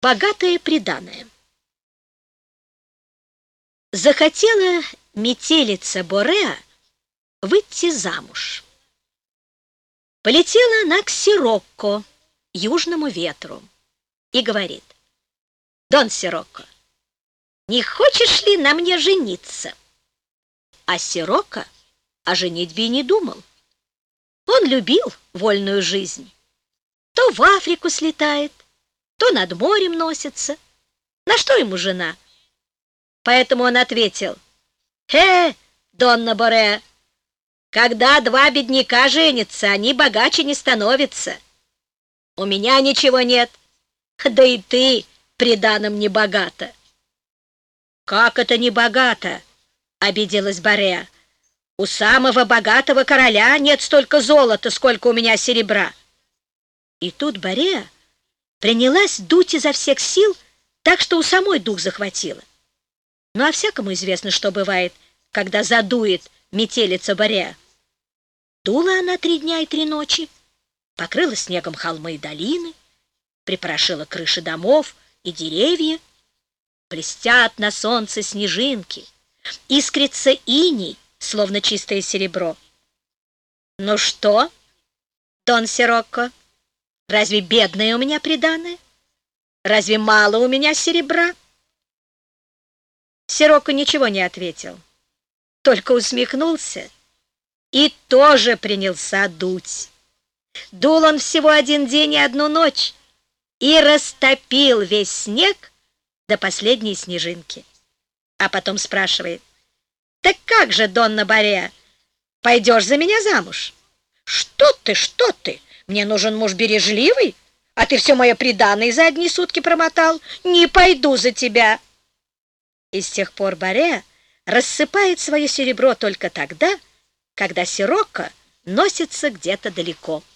Богатое приданое. Захотела метелица Бореа выйти замуж. Полетела она к Сирокко, южному ветру, и говорит: «Дон Сирокко, не хочешь ли на мне жениться?» А Сирокко о женитьбе не думал. Он любил вольную жизнь. То в Африку слетает, то над морем носится. На что ему жена? Поэтому он ответил: Донна Бореа, когда два бедняка женятся, они богаче не становятся. У меня ничего нет, да и ты приданым не богата». «Как это не богато?» — обиделась Бореа. «У самого богатого короля нет столько золота, сколько у меня серебра». И тут Бореа принялась дуть изо всех сил, так что у самой дух захватило. Ну, а всякому известно, что бывает, когда задует метелица Бореа. Дула она 3 дня и 3 ночи, покрыла снегом холмы и долины, припорошила крыши домов и деревья. Блестят на солнце снежинки, искрится иней, словно чистое серебро. «Ну что, Дон Сирокко, разве бедное у меня приданое? Разве мало у меня серебра?» Сирокко ничего не ответил, только усмехнулся и тоже принялся дуть. Дул он всего 1 день и 1 ночь и растопил весь снег до последней снежинки. А потом спрашивает: «Так как же, Донна Бореа, пойдешь за меня замуж?» Что ты, мне нужен муж бережливый, а ты все мое приданое за одни сутки промотал. Не пойду за тебя». И с тех пор Бореа рассыпает свое серебро только тогда, когда Сирокко носится где-то далеко.